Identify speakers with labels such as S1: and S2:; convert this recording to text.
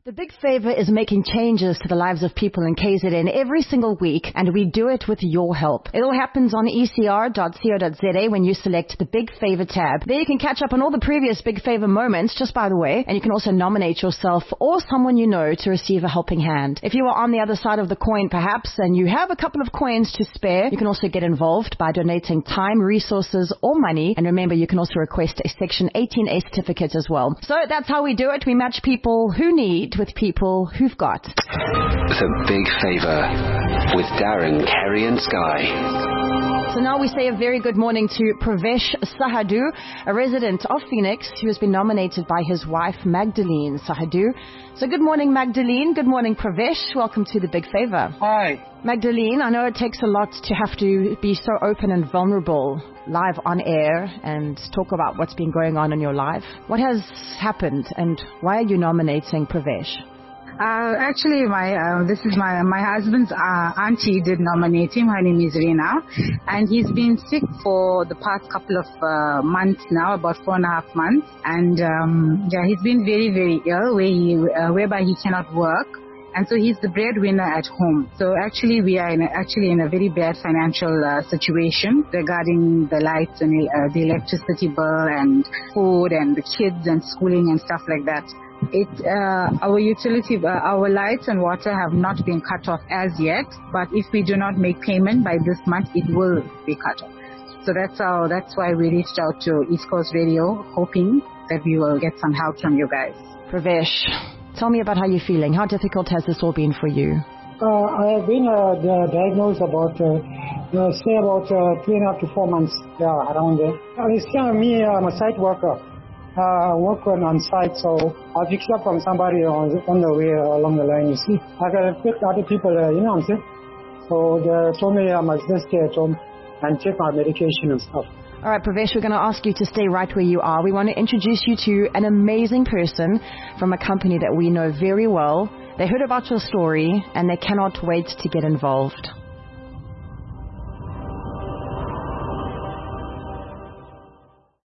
S1: The Big Favor is making changes to the lives of people in KZN every single week, and we do it with your help. It all happens on ecr.co.za when you select the Big Favor tab. There you can catch up on all the previous Big Favor moments, just by the way, and you can also nominate yourself or someone you know to receive a helping hand. If you are on the other side of the coin, perhaps, and you have a couple of coins to spare, you can also get involved by donating time, resources, or money. And remember, you can also request a Section 18A certificate as well. So that's how we do it. We match people who need with people who've got.
S2: The Big Favor with Darren, Kerry and Sky.
S1: So now we say a very good morning to Pravesh Sahadu, a resident of Phoenix who has been nominated by his wife Magdalene Sahadu. So good morning, Magdalene. Good morning, Pravesh. Welcome to the Big Favor.
S3: Hi.
S1: Magdalene, I know it takes a lot to have to be so open and vulnerable live on air and talk about what's been going on in your life. What has happened and why are you nominating Pravesh?
S3: Actually, this is my husband's auntie did nominate him. Her name is Rina, and he's been sick for the past couple of months now, about 4.5 months. And he's been very, very ill, whereby he cannot work. And so he's the breadwinner at home. So actually, we are in a very bad financial situation regarding the lights and the electricity bill and food and the kids and schooling and stuff like that. Our lights and water have not been cut off as yet, but if we do not make payment by this month, it will be cut off. So that's why we reached out to East Coast Radio, hoping that we will get some help from you guys.
S1: Pravesh, tell me about how you're feeling. How difficult has this all been for you?
S4: I have been diagnosed about 3.5 to 4 months, around there. I'm a site worker. Work on site, so I picked up from somebody on the way along the line, you see. I got to pick other people, you know what I'm saying? So they told me I must just stay at home and take my medication and stuff.
S1: All right, Pravesh, we're going to ask you to stay right where you are. We want to introduce you to an amazing person from a company that we know very well. They heard about your story and they cannot wait to get involved.